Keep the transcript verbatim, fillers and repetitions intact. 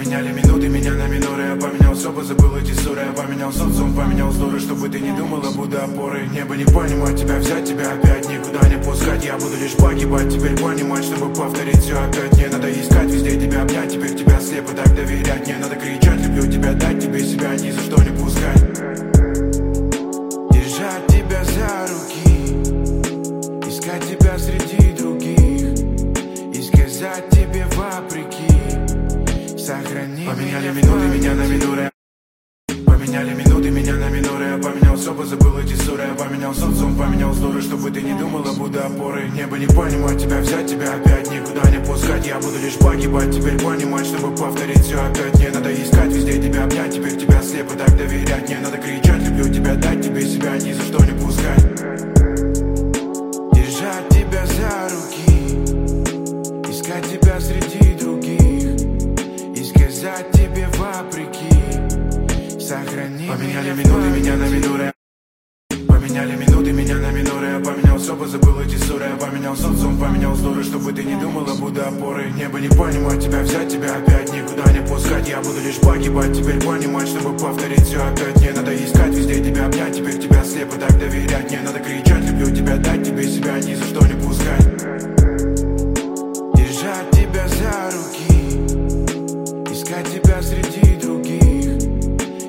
Поменяли минуты меня на миноры. Я поменял все, позабыл эти ссоры. Я поменял социум, поменял здорово, чтобы ты не думала, буду опорой. Небо не понимать тебя, взять тебя опять никуда не пускать. Я буду лишь погибать, теперь понимать, чтобы повторить все опять. Не надо искать везде тебя обнять, теперь тебя слепо так доверять. Не надо кричать, люблю тебя, дать тебе себя ни за что не пускать. Держать тебя за руки, искать тебя среди других и сказать тебе вопреки: сохрани. Поменяли минуты меня на миноры. Поменяли минуты меня на миноры. Я поменял все, позабыл эти ссоры. Я поменял социум, поменял здорово, чтобы ты не думала, буду опорой. Небо не понимать тебя, взять тебя опять никуда не пускать. Я буду лишь погибать, теперь понимать, чтобы повторить все опять. Не надо искать везде тебя обнять, теперь тебя слепо так доверять. Не надо кричать, люблю тебя, дать тебе себя ни за что не пускать. Держать тебя за руки, искать тебя среди других и сказать тебе вопреки: сохрани. Поменяли минуты меня на миноры. Поменяли минуты меня на миноры. Я поменял все, позабыл эти ссоры. Я поменял социум, поменял здорово, чтобы ты не думала, буду опорой. Небо не понимать тебя, взять тебя опять никуда не пускать. Я буду лишь погибать, теперь понимать, чтобы повторить все опять. Не надо искать везде тебя обнять, теперь тебя слепо так доверять. Не надо кричать, люблю тебя, дать тебе себя ни за что не пускать.